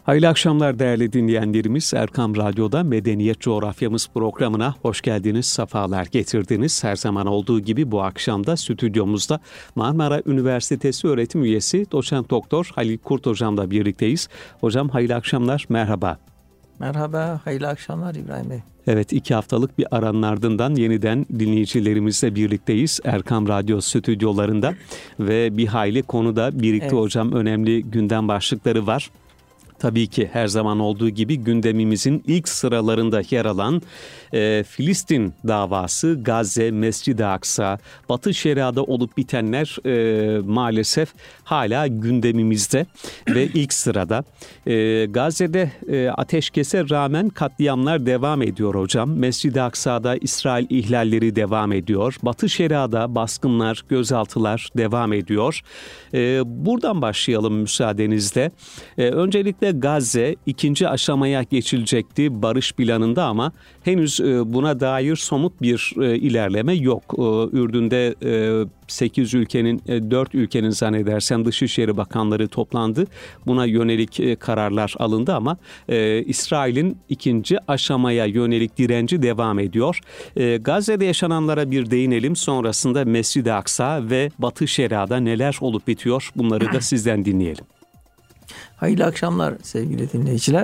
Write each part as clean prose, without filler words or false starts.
Hayırlı akşamlar değerli dinleyenlerimiz. Erkam Radyo'da Medeniyet Coğrafyamız programına hoş geldiniz, sefalar getirdiniz. Her zaman olduğu gibi bu akşam da stüdyomuzda Marmara Üniversitesi öğretim üyesi Doçent Doktor Halil Kurt Hocam'la birlikteyiz. Hocam hayırlı akşamlar, merhaba. Merhaba, hayırlı akşamlar İbrahim Bey. Evet, 2 haftalık bir aranın ardından yeniden dinleyicilerimizle birlikteyiz Erkam Radyo stüdyolarında ve bir hayli konuda birlikte hocam, önemli gündem başlıkları var. Tabii ki her zaman olduğu gibi gündemimizin ilk sıralarında yer alan Filistin davası, Gazze, Mescid-i Aksa, Batı Şeria'da olup bitenler maalesef hala gündemimizde ve ilk sırada. Gazze'de ateşkese rağmen katliamlar devam ediyor hocam. Mescid-i Aksa'da İsrail ihlalleri devam ediyor. Batı Şeria'da baskınlar, gözaltılar devam ediyor. Buradan başlayalım müsaadenizle. Öncelikle Gazze ikinci aşamaya geçilecekti barış planında ama henüz buna dair somut bir ilerleme yok. Ürdün'de 8 ülkenin, 4 ülkenin zannedersem Dışişleri Bakanları toplandı. Buna yönelik kararlar alındı ama İsrail'in ikinci aşamaya yönelik direnci devam ediyor. Gazze'de yaşananlara bir değinelim. Sonrasında Mescid-i Aksa ve Batı Şeria'da neler olup bitiyor, bunları da sizden dinleyelim. Hayırlı akşamlar sevgili dinleyiciler.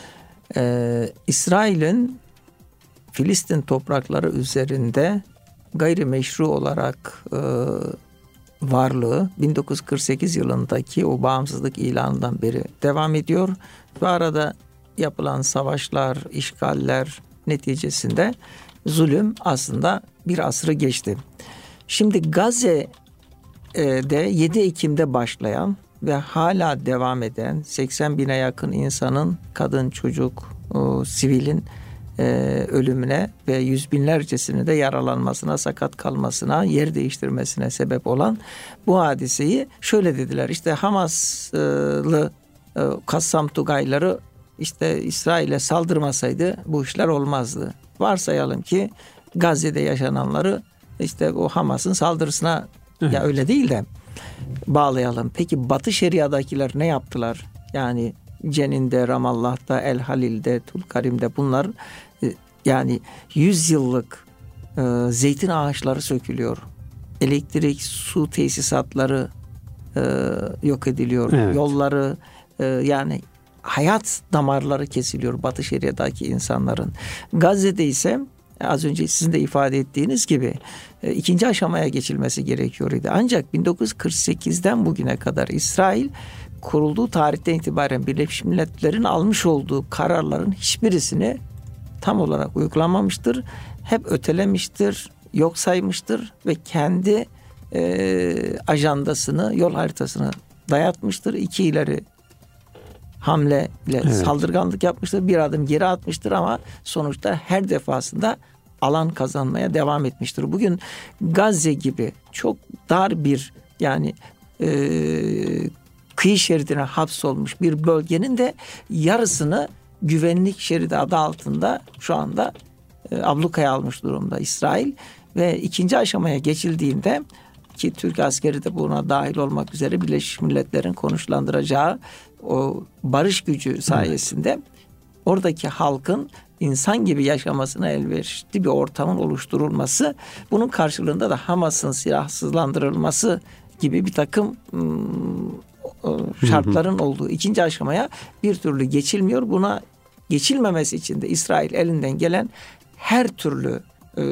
İsrail'in Filistin toprakları üzerinde gayrimeşru olarak varlığı 1948 yılındaki o bağımsızlık ilanından beri devam ediyor. Ve arada yapılan savaşlar, işgaller neticesinde zulüm aslında bir asrı geçti. Şimdi Gazze'de 7 Ekim'de başlayan ve hala devam eden 80 bine yakın insanın, kadın, çocuk, sivilin ölümüne ve yüz binlercesinin de yaralanmasına, sakat kalmasına, yer değiştirmesine sebep olan bu hadiseyi şöyle dediler. İşte Hamaslı Kassam Tugayları işte İsrail'e saldırmasaydı bu işler olmazdı. Varsayalım ki Gazze'de yaşananları işte o Hamas'ın saldırısına ya öyle değil de bağlayalım. Peki Batı Şeria'dakiler ne yaptılar? Yani Cenin'de, Ramallah'ta, El Halil'de, Tulkarim'de bunlar yani 100 yıllık zeytin ağaçları sökülüyor. Elektrik, su tesisatları yok ediliyor. Evet. Yolları yani hayat damarları kesiliyor Batı Şeria'daki insanların. Gazze'de ise az önce sizin de ifade ettiğiniz gibi ikinci aşamaya geçilmesi gerekiyordu. Ancak 1948'den bugüne kadar İsrail kurulduğu tarihten itibaren Birleşmiş Milletler'in almış olduğu kararların hiçbirisini tam olarak uygulamamıştır. Hep ötelemiştir, yok saymıştır ve kendi ajandasını, yol haritasını dayatmıştır. İki ileri hamleyle saldırganlık yapmıştır. Bir adım geri atmıştır ama sonuçta her defasında alan kazanmaya devam etmiştir. Bugün Gazze gibi çok dar bir yani kıyı şeridine hapsolmuş bir bölgenin de yarısını güvenlik şeridi adı altında şu anda ablukaya almış durumda İsrail ve ikinci aşamaya geçildiğinde ki Türk askeri de buna dahil olmak üzere Birleşmiş Milletler'in konuşlandıracağı o barış gücü sayesinde oradaki halkın insan gibi yaşamasına elverişli bir ortamın oluşturulması, bunun karşılığında da Hamas'ın silahsızlandırılması gibi bir takım şartların olduğu ikinci aşamaya bir türlü geçilmiyor. Buna geçilmemesi için de İsrail elinden gelen her türlü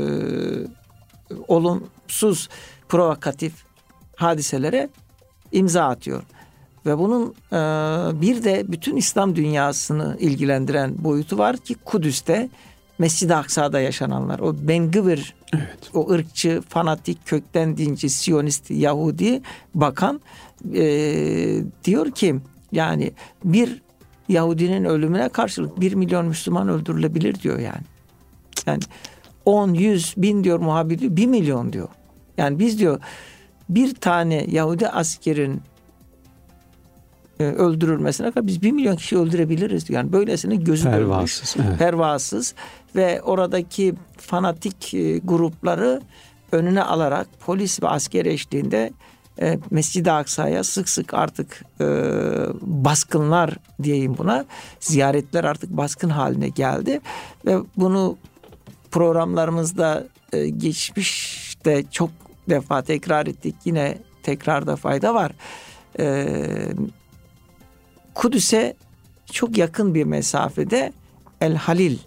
olumsuz, provokatif hadiselere imza atıyor. Ve bunun bir de bütün İslam dünyasını ilgilendiren boyutu var ki Kudüs'te Mescid-i Aksa'da yaşananlar. O Ben Gvir, o ırkçı, fanatik, kökten dinci, Siyonist, Yahudi bakan diyor ki yani bir Yahudinin ölümüne karşılık 1 milyon Müslüman öldürülebilir diyor yani. Yani 10, 100, 1000 diyor muhabir diyor, 1 milyon diyor. Yani biz diyor bir tane Yahudi askerin öldürülmesine kadar biz 1 milyon kişi öldürebiliriz diyor. Yani böylesine gözü dönmüş, pervasız ve oradaki fanatik grupları önüne alarak polis ve asker eşliğinde Mescid-i Aksa'ya sık sık artık baskınlar diyeyim buna, ziyaretler artık baskın haline geldi ve bunu programlarımızda geçmişte çok defa tekrar ettik, yine tekrarda fayda var. Kudüs'e çok yakın bir mesafede El Halil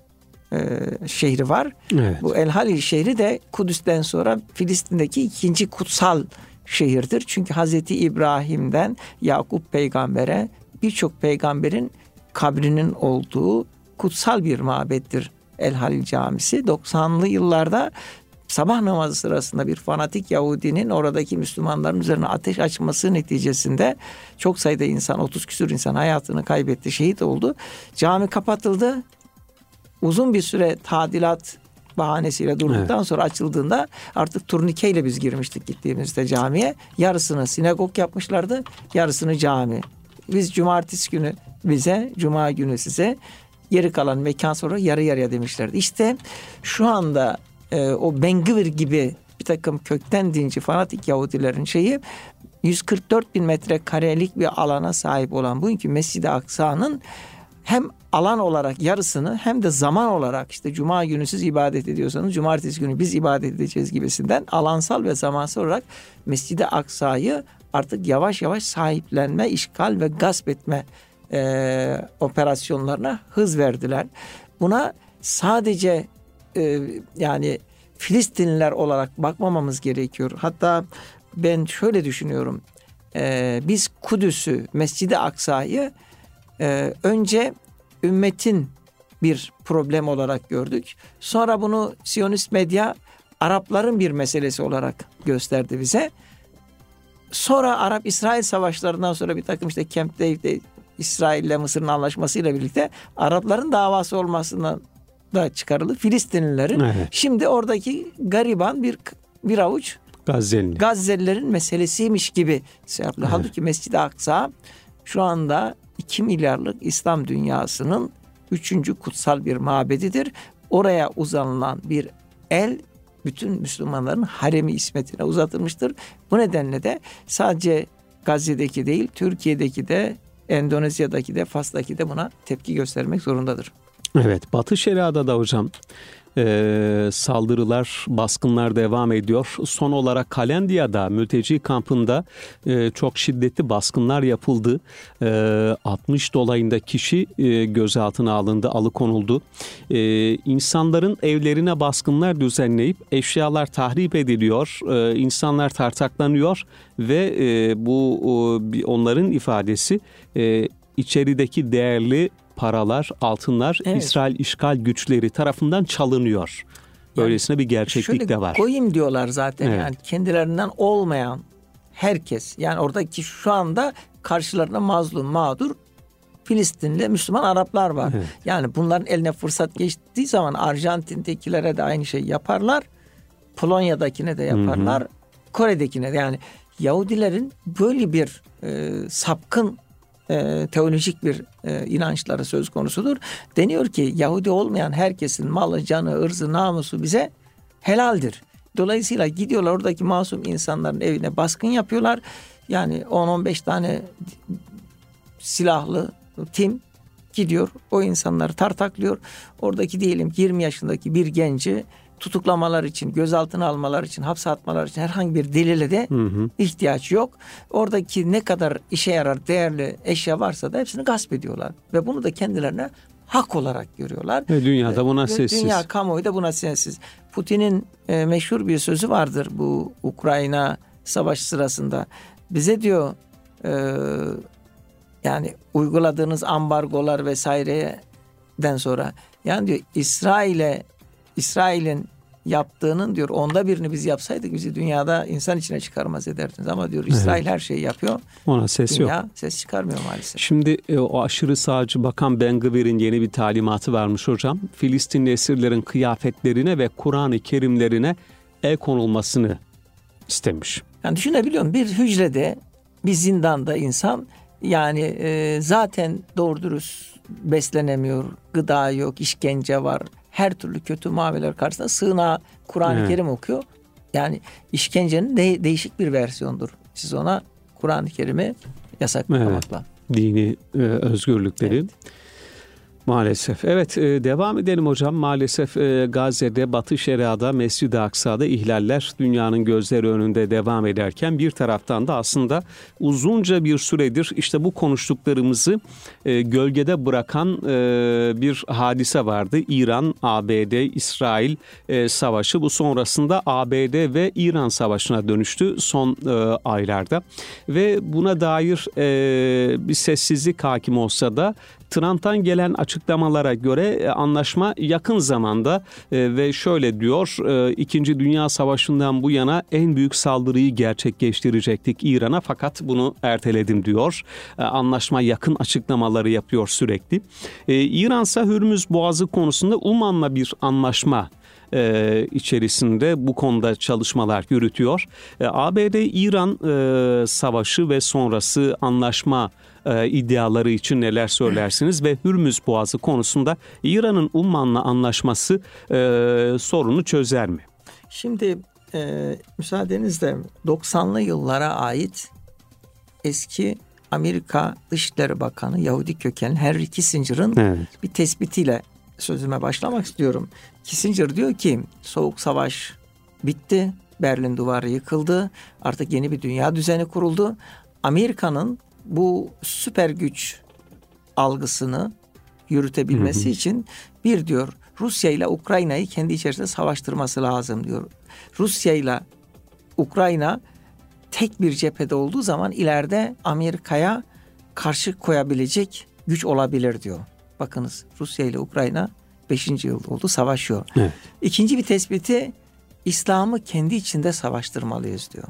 şehri var. Evet. Bu El Halil şehri de Kudüs'ten sonra Filistin'deki ikinci kutsal şehirdir. Çünkü Hazreti İbrahim'den Yakup peygambere birçok peygamberin kabrinin olduğu kutsal bir mabettir El Halil Camisi. 90'lı yıllarda sabah namazı sırasında bir fanatik Yahudinin oradaki Müslümanların üzerine ateş açması neticesinde çok sayıda insan, 30 küsur insan hayatını kaybetti, şehit oldu. Cami kapatıldı. Uzun bir süre tadilat bahanesiyle durduktan sonra açıldığında artık turnikeyle biz girmiştik gittiğimizde camiye. Yarısını sinagog yapmışlardı, yarısını cami. Biz cumartesi günü bize, cuma günü size, geri kalan mekan sonra yarı yarıya demişlerdi. İşte şu anda o Ben-Gvir gibi bir takım kökten dinci fanatik Yahudilerin şeyi 144 bin metrekarelik bir alana sahip olan bugünkü Mescid-i Aksa'nın hem alan olarak yarısını hem de zaman olarak işte cuma günü siz ibadet ediyorsanız cumartesi günü biz ibadet edeceğiz gibisinden alansal ve zamansal olarak Mescid-i Aksa'yı artık yavaş yavaş sahiplenme, işgal ve gasp etme operasyonlarına hız verdiler. Buna sadece yani Filistinliler olarak bakmamamız gerekiyor. Hatta ben şöyle düşünüyorum. Biz Kudüs'ü, Mescid-i Aksa'yı önce ümmetin bir problem olarak gördük. Sonra bunu Siyonist medya Arapların bir meselesi olarak gösterdi bize. Sonra Arap-İsrail savaşlarından sonra bir takım işte Camp David'de İsrail ile Mısır'ın anlaşmasıyla birlikte Arapların davası olmasından da çıkarıldı. Filistinlilerin. Evet. Şimdi oradaki gariban bir avuç Gazze'lilerin meselesiymiş gibi şey yapılıyor. Evet. Halbuki Mescid-i Aksa şu anda 2 milyarlık İslam dünyasının 3. kutsal bir mabedidir. Oraya uzanılan bir el bütün Müslümanların haremi ismetine uzatılmıştır. Bu nedenle de sadece Gazze'deki değil, Türkiye'deki de, Endonezya'daki de, Fas'taki de buna tepki göstermek zorundadır. Evet, Batı Şeria'da da hocam saldırılar, baskınlar devam ediyor. Son olarak Kalendiya'da, mülteci kampında çok şiddetli baskınlar yapıldı. 60 dolayında kişi gözaltına alındı, alıkonuldu. İnsanların evlerine baskınlar düzenleyip eşyalar tahrip ediliyor. İnsanlar tartaklanıyor ve bu onların ifadesi içerideki değerli paralar, altınlar İsrail işgal güçleri tarafından çalınıyor. Böylesine bir gerçeklik de var. Goyim diyorlar zaten yani kendilerinden olmayan herkes. Yani oradaki şu anda karşılarına mazlum, mağdur Filistinli Müslüman Araplar var. Evet. Yani bunların eline fırsat geçtiği zaman Arjantin'dekilere de aynı şey yaparlar. Polonya'dakine de yaparlar. Kore'dekine de. Yani Yahudilerin böyle bir sapkın teolojik bir inançları söz konusudur. Deniyor ki Yahudi olmayan herkesin malı, canı, ırzı, namusu bize helaldir. Dolayısıyla gidiyorlar oradaki masum insanların evine baskın yapıyorlar. Yani 10-15 tane silahlı tim gidiyor o insanları tartaklıyor. Oradaki diyelim 20 yaşındaki bir genci tutuklamalar için, gözaltına almalar için, hapse atmalar için herhangi bir delile de ihtiyaç yok. Oradaki ne kadar işe yarar değerli eşya varsa da hepsini gasp ediyorlar. Ve bunu da kendilerine hak olarak görüyorlar. Ve dünyada buna sessiz. Dünya kamuoyu da buna sessiz. Putin'in meşhur bir sözü vardır bu Ukrayna savaşı sırasında. Bize diyor yani uyguladığınız ambargolar vesaireden sonra yani diyor İsrail'in yaptığının diyor 1/10 biz yapsaydık bizi dünyada insan içine çıkarmaz ederdiniz. Ama diyor İsrail her şeyi yapıyor. Ona ses Dünya yok. Ses çıkarmıyor maalesef. Şimdi o aşırı sağcı bakan Ben-Gvir'in yeni bir talimatı varmış hocam. Filistinli esirlerin kıyafetlerine ve Kur'an-ı Kerimlerine el konulmasını istemiş. Yani düşünebiliyor musun? Bir hücrede, bir zindanda insan yani zaten doğru dürüst beslenemiyor. Gıda yok, işkence var. Her türlü kötü muameleler karşısında sığınağa Kur'an-ı Kerim okuyor. Yani işkencenin değişik bir versiyonudur. siz ona Kur'an-ı Kerim'i yasaklamakla. Dini özgürlükleri. Evet. Maalesef. Evet, devam edelim hocam. Maalesef Gazze'de, Batı Şeria'da, Mescid-i Aksa'da ihlaller dünyanın gözleri önünde devam ederken bir taraftan da aslında uzunca bir süredir işte bu konuştuklarımızı gölgede bırakan bir hadise vardı. İran, ABD, İsrail savaşı. Bu sonrasında ABD ve İran savaşına dönüştü son aylarda. Ve buna dair bir sessizlik hakim olsa da Trump'tan gelen açıklamalara göre anlaşma yakın zamanda ve şöyle diyor, 2. Dünya Savaşı'ndan bu yana en büyük saldırıyı gerçekleştirecektik İran'a fakat bunu erteledim diyor. Anlaşma yakın açıklamaları yapıyor sürekli. İran ise Hürmüz Boğazı konusunda Uman'la bir anlaşma içerisinde bu konuda çalışmalar yürütüyor. ABD-İran savaşı ve sonrası anlaşma iddiaları için neler söylersiniz ve Hürmüz Boğazı konusunda İran'ın Umman'la anlaşması sorunu çözer mi? Şimdi müsaadenizle 90'lı yıllara ait eski Amerika Dışişleri Bakanı Yahudi kökenli Henry Kissinger'ın bir tespitiyle sözüme başlamak istiyorum. Kissinger diyor ki Soğuk Savaş bitti, Berlin Duvarı yıkıldı, artık yeni bir dünya düzeni kuruldu. Amerika'nın bu süper güç algısını yürütebilmesi için bir diyor Rusya ile Ukrayna'yı kendi içerisinde savaştırması lazım diyor. Rusya ile Ukrayna tek bir cephede olduğu zaman ileride Amerika'ya karşı koyabilecek güç olabilir diyor. Bakınız Rusya ile Ukrayna 5. yıl oldu savaşıyor. Evet. İkinci bir tespiti İslam'ı kendi içinde savaştırmalıyız diyor.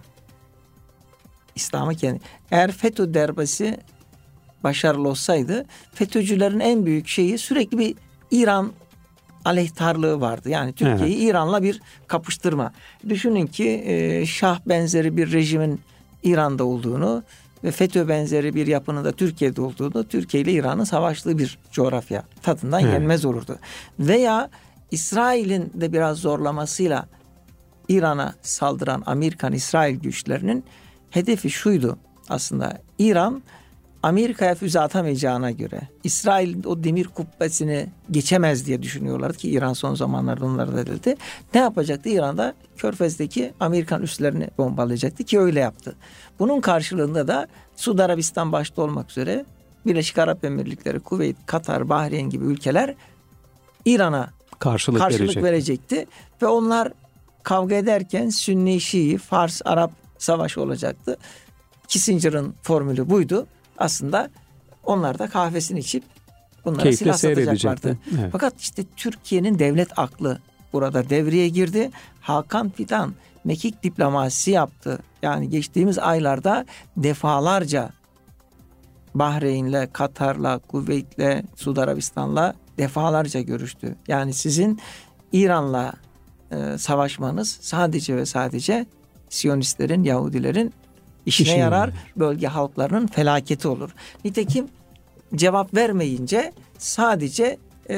İslam'ı kendi. Eğer FETÖ darbesi başarılı olsaydı FETÖ'cülerin en büyük şeyi sürekli bir İran aleyhtarlığı vardı. Yani Türkiye'yi İran'la bir kapıştırma. Düşünün ki Şah benzeri bir rejimin İran'da olduğunu ve FETÖ benzeri bir yapının da Türkiye'de olduğunu, Türkiye ile İran'ın savaştığı bir coğrafya tadından yenmez olurdu. Veya İsrail'in de biraz zorlamasıyla İran'a saldıran Amerikan-İsrail güçlerinin hedefi şuydu aslında. İran Amerika'ya füze atamayacağına göre İsrail o demir kubbesini geçemez diye düşünüyorlardı ki İran son zamanlarda onları da dedi. Ne yapacaktı? İran'da Körfez'deki Amerikan üslerini bombalayacaktı ki öyle yaptı. Bunun karşılığında da Suudi Arabistan başta olmak üzere Birleşik Arap Emirlikleri, Kuveyt, Katar, Bahreyn gibi ülkeler İran'a karşılık verecekti. Ve onlar kavga ederken Sünni, Şii, Fars, Arap savaşı olacaktı. Kissinger'ın formülü buydu. Aslında onlar da kahvesini içip bunlara silah satacaklardı. Evet. Fakat işte Türkiye'nin devlet aklı burada devreye girdi. Hakan Fidan mekik diplomasisi yaptı. Yani geçtiğimiz aylarda defalarca Bahreyn'le, Katar'la, Kuveyt'le, Suudi Arabistan'la defalarca görüştü. Yani sizin İran'la savaşmanız sadece ve sadece Siyonistlerin, Yahudilerin İşine yarar, bölge halklarının felaketi olur. Nitekim cevap vermeyince sadece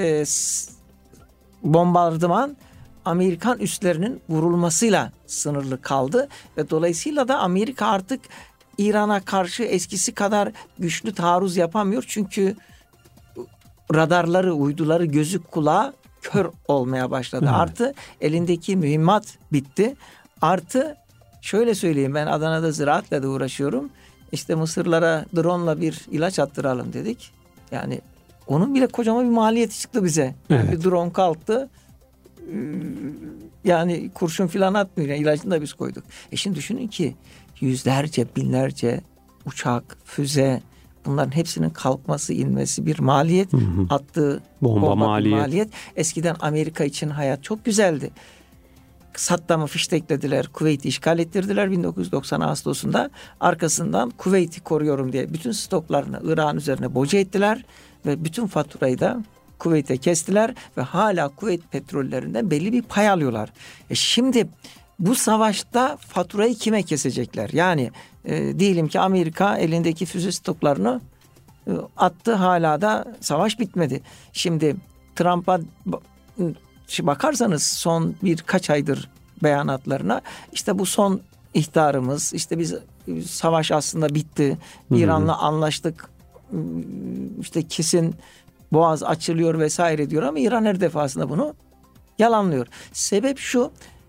bombardıman Amerikan üslerinin vurulmasıyla sınırlı kaldı ve dolayısıyla da Amerika artık İran'a karşı eskisi kadar güçlü taarruz yapamıyor. Çünkü radarları, uyduları, gözü kulağı kör olmaya başladı. Evet. Artı elindeki mühimmat bitti. Artı şöyle söyleyeyim, ben Adana'da ziraatla da uğraşıyorum. İşte mısırlara drone'la bir ilaç attıralım dedik. Yani onun bile kocaman bir maliyeti çıktı bize. Evet. Yani bir drone kalktı. Yani kurşun filan atmıyor. Yani ilacını da biz koyduk. Şimdi düşünün ki yüzlerce, binlerce uçak, füze, bunların hepsinin kalkması, inmesi bir maliyet. Attığı bomba maliyet. Eskiden Amerika için hayat çok güzeldi. Saddam'ı fişteklediler, Kuveyt'i işgal ettirdiler 1990 Ağustos'unda. Arkasından Kuveyt'i koruyorum diye bütün stoklarını Irak'ın üzerine boca ettiler ve bütün faturayı da Kuveyt'e kestiler ve hala Kuveyt petrollerinden belli bir pay alıyorlar. Şimdi bu savaşta faturayı kime kesecekler? Yani diyelim ki Amerika elindeki füze stoklarını attı, hala da savaş bitmedi. Şimdi Trump'a bakarsanız son birkaç aydır beyanatlarına, işte bu son ihtarımız, işte biz savaş aslında bitti. İran'la anlaştık. İşte kesin boğaz açılıyor vesaire diyor ama İran her defasında bunu yalanlıyor. Sebep şu,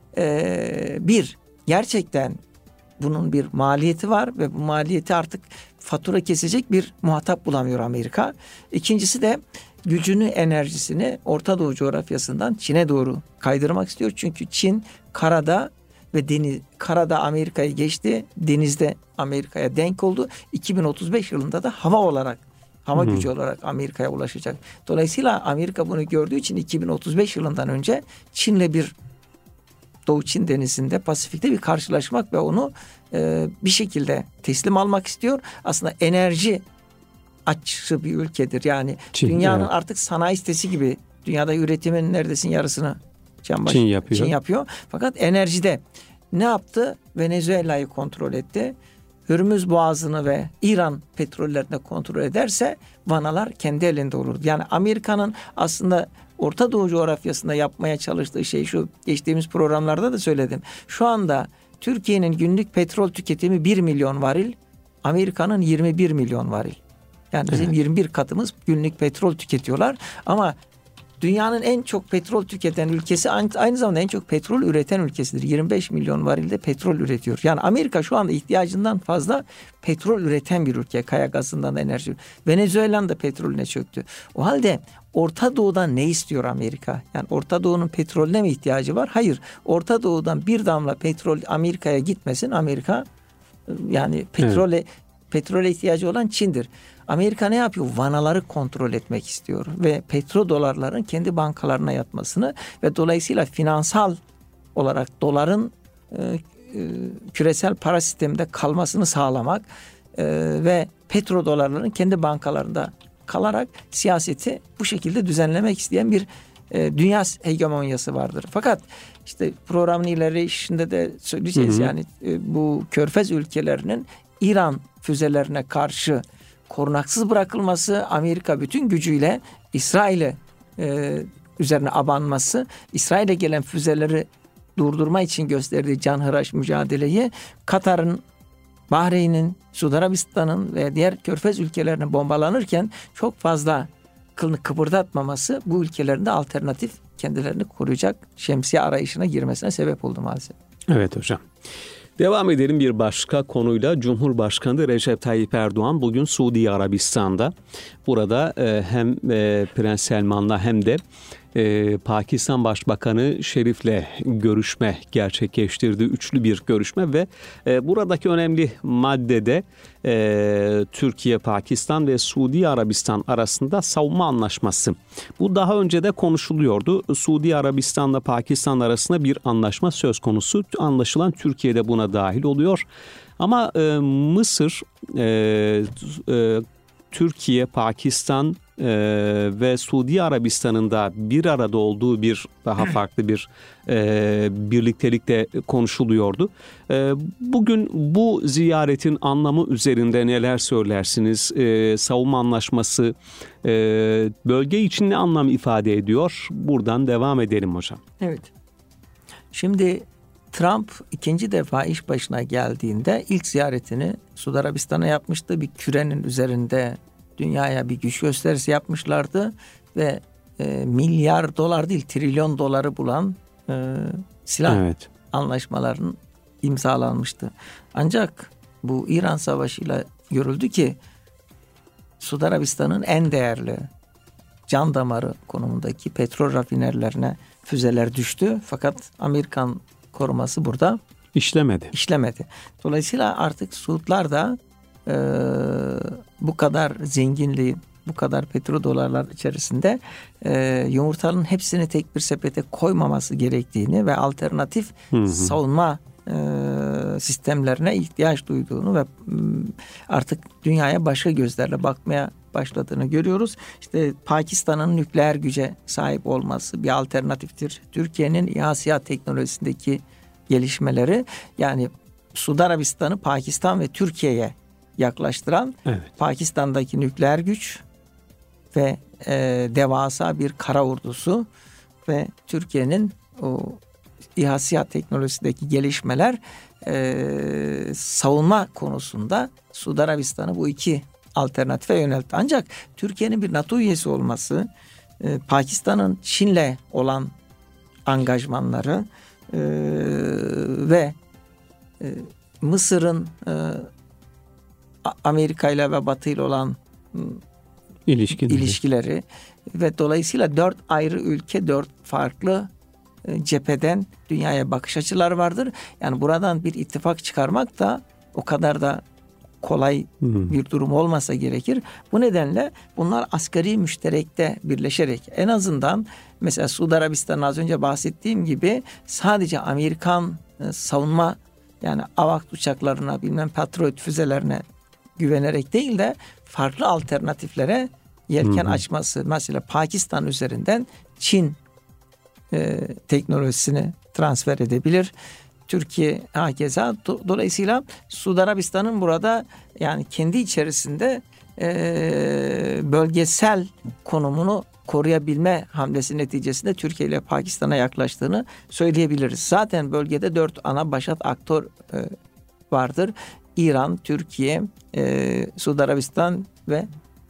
bir, gerçekten bunun bir maliyeti var ve bu maliyeti artık fatura kesecek bir muhatap bulamıyor Amerika. İkincisi de gücünü, enerjisini Orta Doğu coğrafyasından Çin'e doğru kaydırmak istiyor. Çünkü Çin karada ve karada Amerika'yı geçti, denizde Amerika'ya denk oldu. 2035 yılında da hava gücü olarak Amerika'ya ulaşacak. Dolayısıyla Amerika bunu gördüğü için 2035 yılından önce Çin'le bir Doğu Çin Denizi'nde, Pasifik'te bir karşılaşmak ve onu bir şekilde teslim almak istiyor. Aslında enerji açığı bir ülkedir. Yani Çin, dünyanın artık sanayi sitesi gibi, dünyada üretimin neredeyse yarısını Çin yapıyor. Fakat enerjide ne yaptı? Venezuela'yı kontrol etti. Hürmüz Boğazı'nı ve İran petrollerini kontrol ederse vanalar kendi elinde olur. Yani Amerika'nın aslında Orta Doğu coğrafyasında yapmaya çalıştığı şey şu, geçtiğimiz programlarda da söyledim. Şu anda Türkiye'nin günlük petrol tüketimi 1 milyon varil, Amerika'nın 21 milyon varil. Yani bizim 21 katımız günlük petrol tüketiyorlar ama dünyanın en çok petrol tüketen ülkesi, aynı zamanda en çok petrol üreten ülkesidir. 25 milyon varilde petrol üretiyor. Yani Amerika şu anda ihtiyacından fazla petrol üreten bir ülke. Kaya gazından da enerji. Venezuela'nın da petrolüne çöktü. O halde Orta Doğu'dan ne istiyor Amerika? Yani Orta Doğu'nun petrolüne mi ihtiyacı var? Hayır. Orta Doğu'dan bir damla petrol Amerika'ya gitmesin. Amerika yani petrole ihtiyacı olan Çin'dir. Amerika ne yapıyor? Vanaları kontrol etmek istiyor ve petrodolarların kendi bankalarına yatmasını ve dolayısıyla finansal olarak doların küresel para sisteminde kalmasını sağlamak ve petrodolarların kendi bankalarında kalarak siyaseti bu şekilde düzenlemek isteyen bir dünya hegemonyası vardır. Fakat işte programın ilerleyişinde de söyleyeceğiz. Yani bu Körfez ülkelerinin İran füzelerine karşı korunaksız bırakılması, Amerika bütün gücüyle İsrail'e üzerine abanması, İsrail'e gelen füzeleri durdurma için gösterdiği canhıraş mücadeleyi Katar'ın, Bahreyn'in, Suudi Arabistan'ın ve diğer Körfez ülkelerine bombalanırken çok fazla kılını kıpırdatmaması bu ülkelerin de alternatif kendilerini koruyacak şemsiye arayışına girmesine sebep oldu maalesef. Evet hocam. Devam edelim bir başka konuyla. Cumhurbaşkanı Recep Tayyip Erdoğan bugün Suudi Arabistan'da. Burada hem Prens Selman'la hem de Pakistan Başbakanı Şerif'le görüşme gerçekleştirdi. Üçlü bir görüşme ve buradaki önemli maddede Türkiye, Pakistan ve Suudi Arabistan arasında savunma anlaşması. Bu daha önce de konuşuluyordu. Suudi Arabistan'la Pakistan arasında bir anlaşma söz konusu. Anlaşılan Türkiye de buna dahil oluyor. Ama Mısır, Türkiye, Pakistan ve Suudi Arabistan'ın da bir arada olduğu bir daha farklı bir birliktelikte konuşuluyordu. Bugün bu ziyaretin anlamı üzerinde neler söylersiniz? Savunma anlaşması bölge için ne anlam ifade ediyor? Buradan devam edelim hocam. Evet. Şimdi Trump ikinci defa iş başına geldiğinde ilk ziyaretini Suudi Arabistan'a yapmıştı. Bir kürenin üzerinde dünyaya bir güç gösterisi yapmışlardı ve milyar dolar değil trilyon doları bulan silah anlaşmalarının imzalanmıştı. Ancak bu İran Savaşı'yla görüldü ki Suudi Arabistan'ın en değerli can damarı konumundaki petrol rafinerlerine füzeler düştü. Fakat Amerikan koruması burada işlemedi. Dolayısıyla artık Suudlar da bu kadar zenginliğin, bu kadar petrodolarlar içerisinde yumurtanın hepsini tek bir sepete koymaması gerektiğini ve alternatif savunma sistemlerine ihtiyaç duyduğunu ve artık dünyaya başka gözlerle bakmaya başladığını görüyoruz. İşte Pakistan'ın nükleer güce sahip olması bir alternatiftir. Türkiye'nin İHA teknolojisindeki gelişmeleri, yani Suudi Arabistan'ı Pakistan ve Türkiye'ye yaklaştıran Pakistan'daki nükleer güç ve devasa bir kara ordusu ve Türkiye'nin o İHA SİHA teknolojisindeki gelişmeler savunma konusunda Suudi Arabistan'ı bu iki alternatife yöneltti. Ancak Türkiye'nin bir NATO üyesi olması, Pakistan'ın Çin'le olan angajmanları ve Mısır'ın Amerika ile ve Batı ile olan ilişkileri ve dolayısıyla 4 ayrı ülke, 4 farklı cepheden dünyaya bakış açıları vardır. Yani buradan bir ittifak çıkarmak da o kadar da kolay bir durum olmasa gerekir. Bu nedenle bunlar asgari müşterekte birleşerek en azından mesela Suudi Arabistan'ın az önce bahsettiğim gibi sadece Amerikan savunma yani AVAX uçaklarına bilmem Patriot füzelerine güvenerek değil de farklı alternatiflere yelken açması. Mesela Pakistan üzerinden Çin teknolojisini transfer edebilir. Türkiye hakeza. Dolayısıyla Suudi Arabistan'ın burada yani kendi içerisinde bölgesel konumunu koruyabilme hamlesi neticesinde Türkiye ile Pakistan'a yaklaştığını söyleyebiliriz. Zaten bölgede 4 ana başat aktör vardır. İran, Türkiye, Suudi Arabistan ve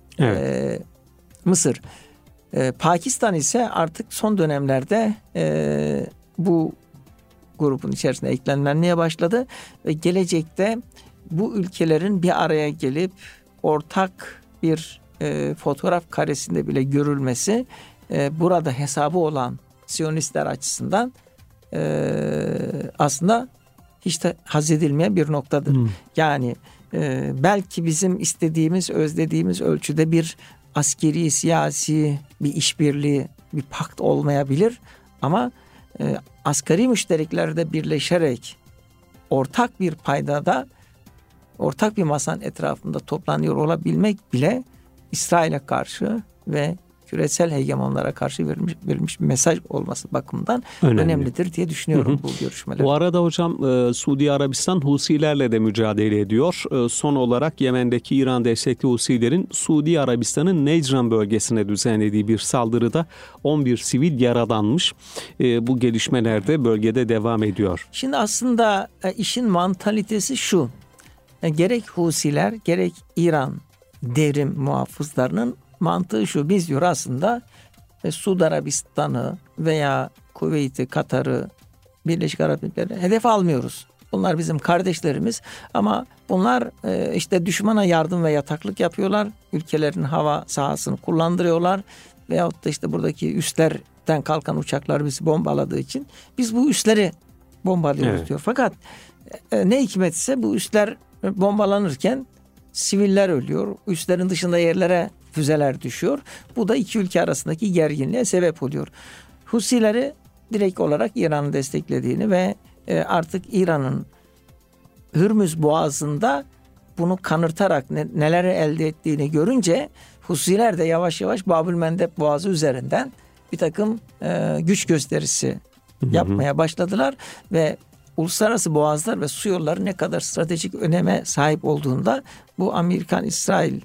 Mısır. Pakistan ise artık son dönemlerde bu grubun içerisine eklenmeye başladı ve gelecekte bu ülkelerin bir araya gelip ortak bir fotoğraf karesinde bile görülmesi burada hesabı olan Siyonistler açısından aslında hiç de haz edilmeyen bir noktadır. Yani belki bizim istediğimiz, özlediğimiz ölçüde bir askeri, siyasi bir işbirliği, bir pakt olmayabilir ama asgari müştereklerde birleşerek ortak bir paydada, ortak bir masanın etrafında toplanıyor olabilmek bile İsrail'e karşı ve küresel hegemonlara karşı verilmiş bir mesaj olması bakımından önemlidir diye düşünüyorum bu görüşmeler. Bu arada hocam Suudi Arabistan Husilerle de mücadele ediyor. Son olarak Yemen'deki İran destekli Husilerin Suudi Arabistan'ın Necran bölgesine düzenlediği bir saldırıda 11 sivil yaralanmış. Bu gelişmeler de bölgede devam ediyor. Şimdi aslında işin mantalitesi şu. Gerek Husiler gerek İran devrim muhafızlarının mantığı şu: biz diyor aslında Suudi Arabistan'ı veya Kuveyt'i, Katar'ı, Birleşik Arap Emirlikleri'ni hedef almıyoruz. Bunlar bizim kardeşlerimiz ama bunlar işte düşmana yardım ve yataklık yapıyorlar. Ülkelerin hava sahasını kullandırıyorlar. Veyahut da işte buradaki üslerden kalkan uçaklar bizi bombaladığı için biz bu üsleri bombalıyoruz diyor. Fakat ne hikmetse bu üsler bombalanırken siviller ölüyor. Üslerin dışında yerlere füzeler düşüyor. Bu da iki ülke arasındaki gerginliğe sebep oluyor. Husileri direkt olarak İran'ı desteklediğini ve artık İran'ın Hürmüz Boğazı'nda bunu kanırtarak neleri elde ettiğini görünce Husiler de yavaş yavaş Babülmendeb Boğazı üzerinden bir takım güç gösterisi yapmaya başladılar ve uluslararası boğazlar ve su yolları ne kadar stratejik öneme sahip olduğunda bu Amerikan-İsrail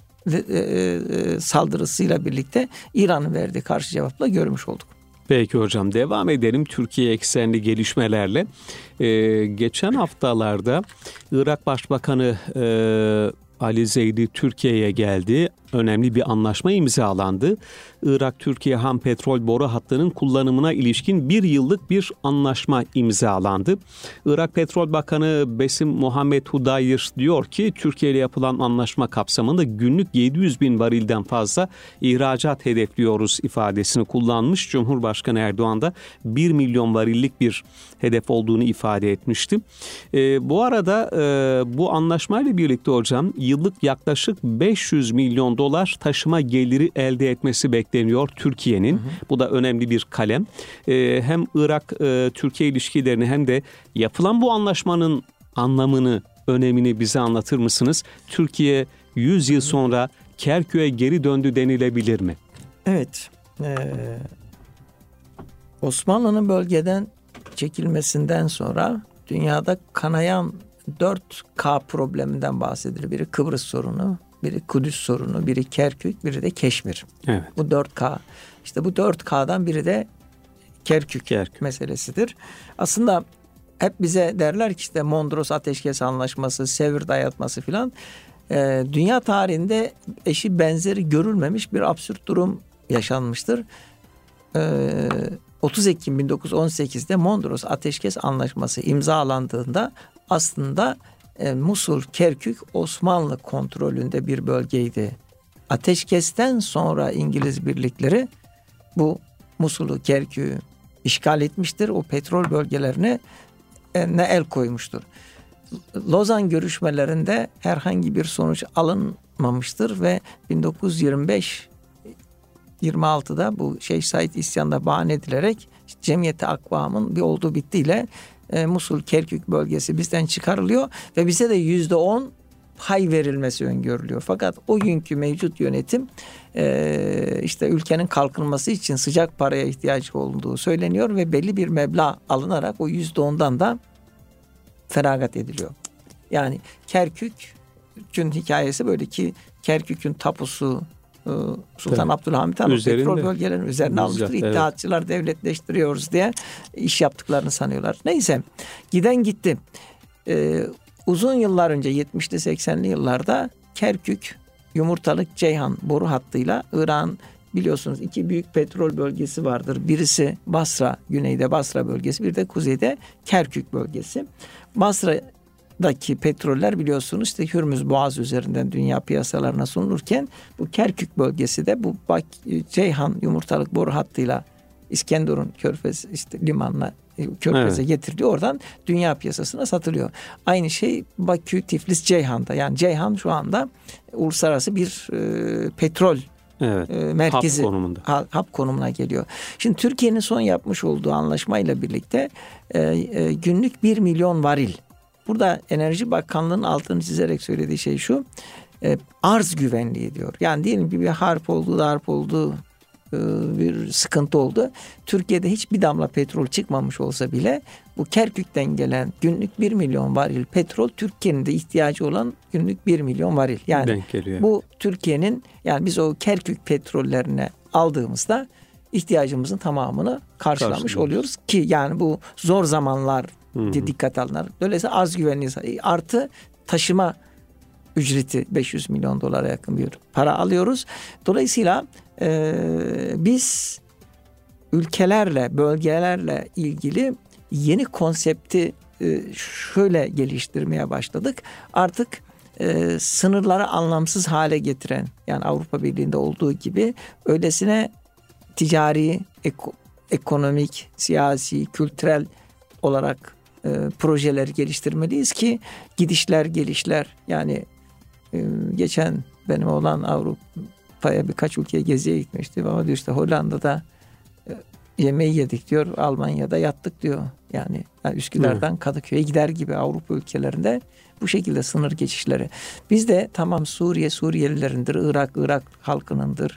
saldırısıyla birlikte İran'ın verdiği karşı cevapla görmüş olduk. Peki hocam, devam edelim Türkiye eksenli gelişmelerle. Geçen haftalarda Irak Başbakanı Ali Zeydi Türkiye'ye geldi. Önemli bir anlaşma imzalandı. Irak-Türkiye ham petrol boru hattının kullanımına ilişkin 1 yıllık bir anlaşma imzalandı. Irak Petrol Bakanı Besim Muhammed Hudayr diyor ki Türkiye ile yapılan anlaşma kapsamında günlük 700 bin varilden fazla ihracat hedefliyoruz ifadesini kullanmış. Cumhurbaşkanı Erdoğan da 1 milyon varillik bir hedef olduğunu ifade etmişti. Bu arada bu anlaşmayla birlikte hocam yıllık yaklaşık 500 milyon dolar taşıma geliri elde etmesi bekleniyor Türkiye'nin. Bu da önemli bir kalem. Hem Irak-Türkiye ilişkilerini hem de yapılan bu anlaşmanın anlamını, önemini bize anlatır mısınız? Türkiye 100 yıl sonra Kerkük'e geri döndü denilebilir mi? Evet. Osmanlı'nın bölgeden çekilmesinden sonra dünyada kanayan 4K probleminden bahsedilir. Biri Kıbrıs sorunu, biri Kudüs sorunu, biri Kerkük, biri de Keşmir. Evet. Bu 4K. İşte bu 4K'dan biri de Kerkük meselesidir. Aslında hep bize derler ki işte Mondros Ateşkes Anlaşması, Sevr Dayatması filan. Dünya tarihinde eşi benzeri görülmemiş bir absürt durum yaşanmıştır. 30 Ekim 1918'de Mondros Ateşkes Anlaşması imzalandığında aslında Musul, Kerkük Osmanlı kontrolünde bir bölgeydi. Ateşkesten sonra İngiliz birlikleri bu Musul'u, Kerkük'ü işgal etmiştir. O petrol bölgelerine el koymuştur. Lozan görüşmelerinde herhangi bir sonuç alınmamıştır ve 1925-26'da bu Şeyh Said isyanında bahane edilerek Cemiyeti Akvam'ın bir olduğu bittiyle Musul, Kerkük bölgesi bizden çıkarılıyor ve bize de %10 pay verilmesi öngörülüyor. Fakat o günkü mevcut yönetim işte ülkenin kalkınması için sıcak paraya ihtiyacı olduğu söyleniyor ve belli bir meblağ alınarak o %10'dan da feragat ediliyor. Yani Kerkük'ün hikayesi böyle ki Kerkük'ün tapusu Sultan Abdülhamit Han petrol bölgelerinin üzerine almıştır. İttihatçılar devletleştiriyoruz diye iş yaptıklarını sanıyorlar. Neyse giden gitti. Uzun yıllar önce 70'li 80'li yıllarda Kerkük Yumurtalık Ceyhan boru hattıyla İran biliyorsunuz iki büyük petrol bölgesi vardır. Birisi Basra, güneyde Basra bölgesi, bir de kuzeyde Kerkük bölgesi. Basra'daki petroller biliyorsunuz işte Hürmüz Boğazı üzerinden dünya piyasalarına sunulurken bu Kerkük bölgesi de bu Ceyhan Yumurtalık boru hattıyla İskenderun Körfez işte limanına Körfez'e getiriliyor. Oradan dünya piyasasına satılıyor. Aynı şey Bakü, Tiflis, Ceyhan'da. Yani Ceyhan şu anda uluslararası bir petrol merkezi. Hub konumuna geliyor. Şimdi Türkiye'nin son yapmış olduğu anlaşmayla birlikte günlük 1 milyon varil. Burada Enerji Bakanlığı'nın altını çizerek söylediği şey şu. Arz güvenliği diyor. Yani diyelim ki bir harp oldu, darp oldu, bir sıkıntı oldu. Türkiye'de hiçbir damla petrol çıkmamış olsa bile bu Kerkük'ten gelen günlük 1 milyon varil petrol Türkiye'nin de ihtiyacı olan günlük 1 milyon varil. Yani bu Türkiye'nin yani biz o Kerkük petrollerine aldığımızda ihtiyacımızın tamamını karşılamış oluyoruz ki yani bu zor zamanlar dikkat alınır. Dolayısıyla arz güvenliği artı taşıma ücreti 500 milyon dolara yakın bir para alıyoruz. Dolayısıyla biz ülkelerle, bölgelerle ilgili yeni konsepti şöyle geliştirmeye başladık. Artık sınırları anlamsız hale getiren, yani Avrupa Birliği'nde olduğu gibi öylesine ticari, ekonomik, siyasi, kültürel olarak projeler geliştirmeliyiz ki gidişler, gelişler. Yani geçen benim oğlan Avrupa'ya birkaç ülkeye geziye gitmişti. Ama diyor işte Hollanda'da yemeği yedik diyor. Almanya'da yattık diyor. Yani Üsküdar'dan Kadıköy'e gider gibi Avrupa ülkelerinde bu şekilde sınır geçişleri. Biz de tamam Suriye Suriyelilerindir, Irak halkınındır,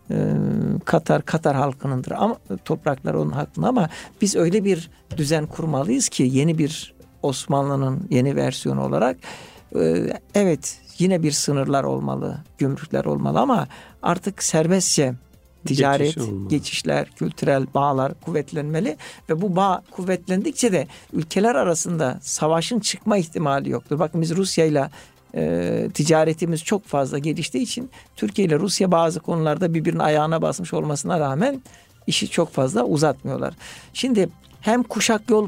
Katar halkınındır ama topraklar onun hakkında ama biz öyle bir düzen kurmalıyız ki yeni bir Osmanlı'nın yeni versiyonu olarak evet yine bir sınırlar olmalı, gümrükler olmalı ama artık serbestçe ticaret, geçişler, kültürel bağlar kuvvetlenmeli ve bu bağ kuvvetlendikçe de ülkeler arasında savaşın çıkma ihtimali yoktur. Bakın biz Rusya'yla ticaretimiz çok fazla geliştiği için Türkiye ile Rusya bazı konularda birbirinin ayağına basmış olmasına rağmen işi çok fazla uzatmıyorlar. Şimdi hem Kuşak Yol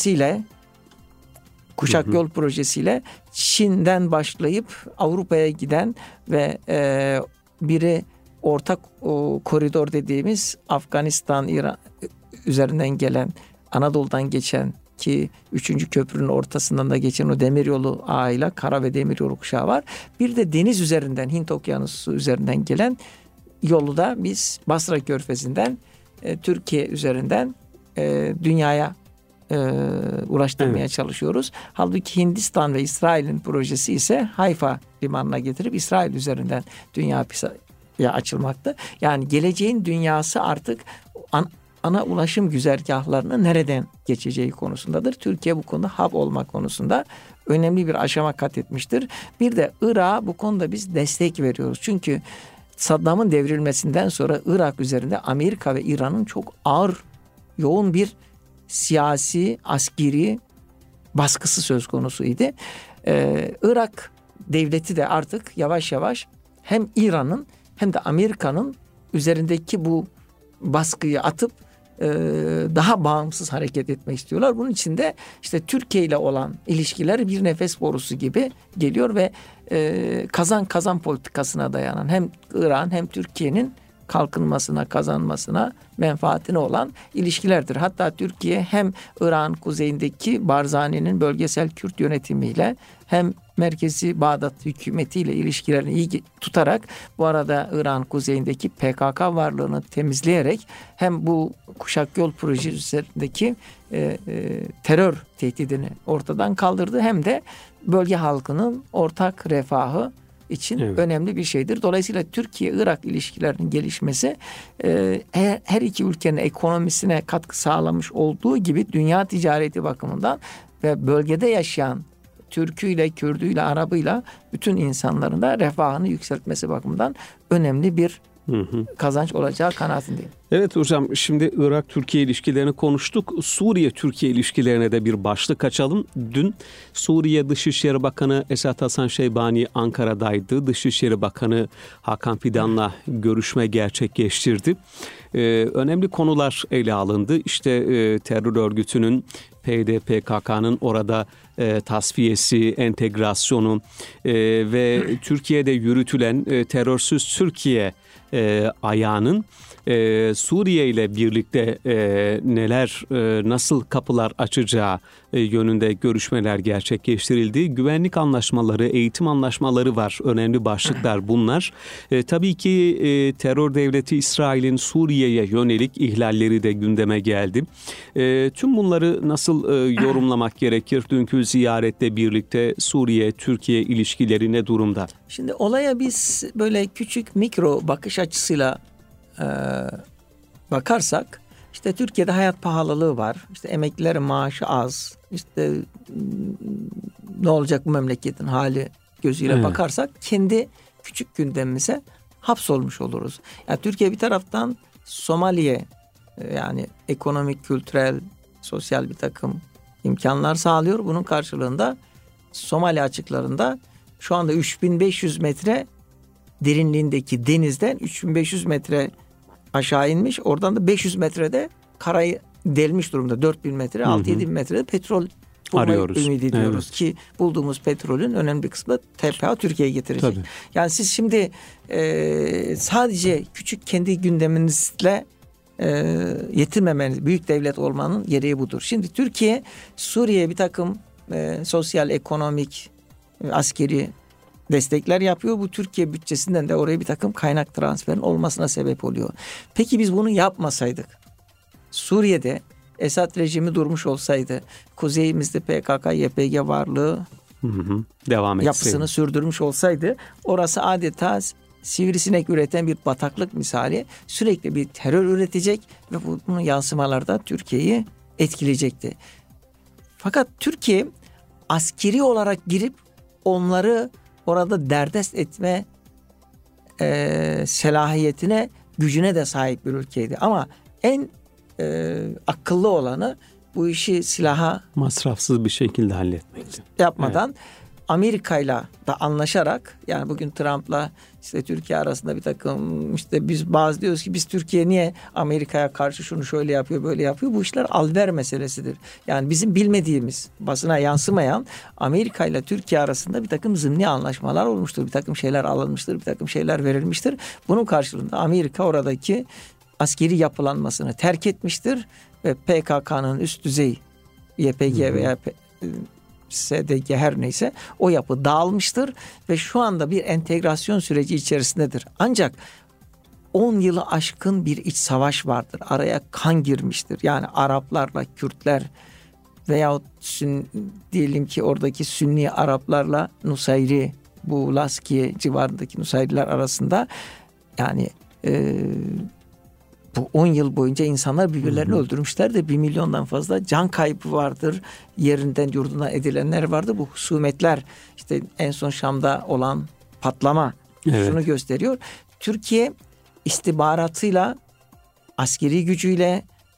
projesiyle Çin'den başlayıp Avrupa'ya giden ve biri ortak koridor dediğimiz Afganistan, İran üzerinden gelen, Anadolu'dan geçen ki 3. köprünün ortasından da geçen o demiryolu ağıyla kara ve demiryolu kuşağı var. Bir de deniz üzerinden, Hint Okyanusu üzerinden gelen yolu da biz Basra Körfezi'nden Türkiye üzerinden dünyaya ulaştırmaya çalışıyoruz. Halbuki Hindistan ve İsrail'in projesi ise Hayfa limanına getirip İsrail üzerinden dünya piyasaya açılmakta. Yani geleceğin dünyası artık ana ulaşım güzergahlarının nereden geçeceği konusundadır. Türkiye bu konuda hub olmak konusunda önemli bir aşama kat etmiştir. Bir de Irak'a bu konuda biz destek veriyoruz. Çünkü Saddam'ın devrilmesinden sonra Irak üzerinde Amerika ve İran'ın çok ağır yoğun bir siyasi, askeri baskısı söz konusuydu. Irak devleti de artık yavaş yavaş hem İran'ın hem de Amerika'nın üzerindeki bu baskıyı atıp daha bağımsız hareket etmek istiyorlar. Bunun için de işte Türkiye ile olan ilişkiler bir nefes borusu gibi geliyor ve kazan kazan politikasına dayanan hem İran hem Türkiye'nin kalkınmasına, kazanmasına, menfaatine olan ilişkilerdir. Hatta Türkiye hem İran kuzeyindeki Barzani'nin bölgesel Kürt yönetimiyle hem merkezi Bağdat hükümetiyle ilişkilerini iyi tutarak bu arada İran kuzeyindeki PKK varlığını temizleyerek hem bu Kuşak Yol projesi üzerindeki terör tehdidini ortadan kaldırdı hem de bölge halkının ortak refahı için önemli bir şeydir. Dolayısıyla Türkiye-Irak ilişkilerinin gelişmesi her iki ülkenin ekonomisine katkı sağlamış olduğu gibi dünya ticareti bakımından ve bölgede yaşayan Türküyle, Kürdüyle, Arabıyla bütün insanların da refahını yükseltmesi bakımından önemli bir kazanç olacağı kanaatindeyim. Evet hocam, şimdi Irak-Türkiye ilişkilerini konuştuk. Suriye-Türkiye ilişkilerine de bir başlık açalım. Dün Suriye Dışişleri Bakanı Esad Hasan Şeybani Ankara'daydı. Dışişleri Bakanı Hakan Fidan'la görüşme gerçekleştirdi. Önemli konular ele alındı. İşte terör örgütünün PKK'nın orada tasfiyesi, entegrasyonu ve Türkiye'de yürütülen terörsüz Türkiye ayağının Suriye ile birlikte neler, nasıl kapılar açacağı yönünde görüşmeler gerçekleştirildi. Güvenlik anlaşmaları, eğitim anlaşmaları var. Önemli başlıklar bunlar. Tabii ki terör devleti İsrail'in Suriye'ye yönelik ihlalleri de gündeme geldi. Tüm bunları nasıl yorumlamak gerekir? Dünkü ziyaretle birlikte Suriye-Türkiye ilişkileri ne durumda? Şimdi olaya biz böyle küçük mikro bakış açısıyla bakarsak, işte Türkiye'de hayat pahalılığı var. İşte emeklilerin maaşı az. İşte ne olacak bu memleketin hali gözüyle bakarsak kendi küçük gündemimize hapsolmuş oluruz. Yani Türkiye bir taraftan Somali'ye yani ekonomik, kültürel, sosyal bir takım imkanlar sağlıyor. Bunun karşılığında Somali açıklarında şu anda 3500 metre derinliğindeki denizden 3500 metre aşağı inmiş. Oradan da 500 metrede karayı delmiş durumda. 4000 metre, 6-7 metrede petrol bulmayı ümit ediyoruz. Ki bulduğumuz petrolün önemli bir kısmı TPA Türkiye'ye getirecek. Tabii. Yani siz şimdi sadece küçük kendi gündeminizle yetinmemeniz, büyük devlet olmanın gereği budur. Şimdi Türkiye Suriye'ye bir takım sosyal, ekonomik, askeri destekler yapıyor. Bu Türkiye bütçesinden de oraya bir takım kaynak transferinin olmasına sebep oluyor. Peki biz bunu yapmasaydık, Suriye'de Esad rejimi durmuş olsaydı, kuzeyimizde PKK, YPG varlığı devam yapısını sürdürmüş olsaydı, orası adeta sivrisinek üreten bir bataklık misali sürekli bir terör üretecek ve bunun yansımaları da Türkiye'yi etkileyecekti. Fakat Türkiye askeri olarak girip onları orada derdest etme selahiyetine, gücüne de sahip bir ülkeydi. Ama en akıllı olanı bu işi silaha masrafsız bir şekilde halletmekti. Yapmadan Amerika'yla da anlaşarak, yani bugün Trump'la işte Türkiye arasında bir takım işte biz bazı diyoruz ki biz Türkiye niye Amerika'ya karşı şunu şöyle yapıyor böyle yapıyor. Bu işler alver meselesidir. Yani bizim bilmediğimiz, basına yansımayan Amerika ile Türkiye arasında bir takım zımni anlaşmalar olmuştur. Bir takım şeyler alınmıştır, bir takım şeyler verilmiştir. Bunun karşılığında Amerika oradaki askeri yapılanmasını terk etmiştir ve PKK'nın üst düzey YPG veya SDG her neyse o yapı dağılmıştır ve şu anda bir entegrasyon süreci içerisindedir. Ancak 10 yılı aşkın bir iç savaş vardır. Araya kan girmiştir. Yani Araplarla Kürtler veyahut diyelim ki oradaki Sünni Araplarla Nusayri, bu Laskiye civarındaki Nusayriler arasında yani bu 10 yıl boyunca insanlar birbirlerini öldürmüşler de 1 milyondan fazla can kaybı vardır. Yerinden yurduna edilenler vardır. Bu husumetler işte en son Şam'da olan patlama şunu gösteriyor. Türkiye istihbaratıyla, askeri gücüyle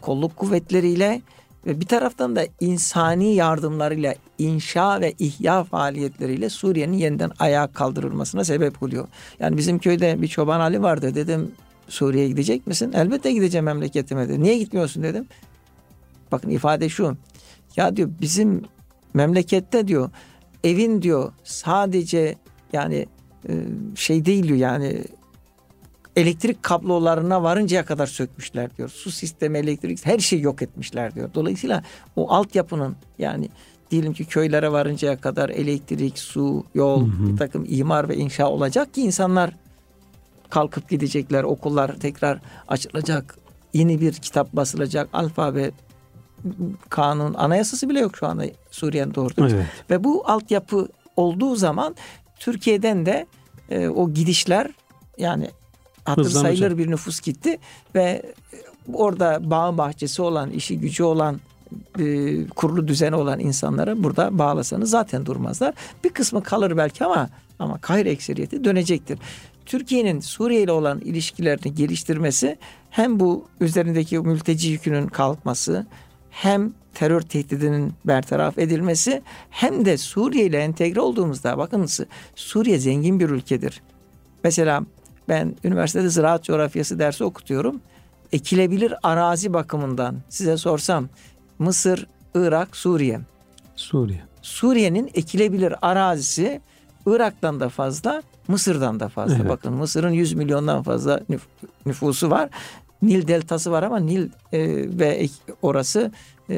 kolluk kuvvetleriyle ve bir taraftan da insani yardımlarıyla, inşa ve ihya faaliyetleriyle Suriye'nin yeniden ayağa kaldırılmasına sebep oluyor. Yani bizim köyde bir çoban Ali vardı. Dedim Suriye'ye gidecek misin? Elbette gideceğim memleketime dedi. Niye gitmiyorsun dedim. Bakın ifade şu. Ya diyor bizim memlekette diyor evin diyor sadece yani şey değil diyor yani elektrik kablolarına varıncaya kadar sökmüşler diyor. Su sistemi, elektrik her şeyi yok etmişler diyor. Dolayısıyla o altyapının yani diyelim ki köylere varıncaya kadar elektrik, su, yol, bir takım imar ve inşa olacak ki insanlar kalkıp gidecekler, okullar tekrar açılacak, yeni bir kitap basılacak, alfabe, kanun, anayasası bile yok şu anda Suriye'nin doğru. Evet. Ve bu altyapı olduğu zaman Türkiye'den de o gidişler yani hatır sayılır bir nüfus gitti ve orada bağ bahçesi olan, işi gücü olan, kurulu düzeni olan insanları burada bağlasanız zaten durmazlar. Bir kısmı kalır belki ama gayri ekseriyeti dönecektir. Türkiye'nin Suriye ile olan ilişkilerini geliştirmesi hem bu üzerindeki mülteci yükünün kalkması, hem terör tehdidinin bertaraf edilmesi, hem de Suriye ile entegre olduğumuzda bakınız Suriye zengin bir ülkedir. Mesela ben üniversitede ziraat coğrafyası dersi okutuyorum. Ekilebilir arazi bakımından size sorsam Mısır, Irak, Suriye. Suriye'nin ekilebilir arazisi Irak'tan da fazla, Mısır'dan da fazla. Evet. Bakın Mısır'ın 100 milyondan fazla nüfusu var. Nil deltası var ama Nil ve orası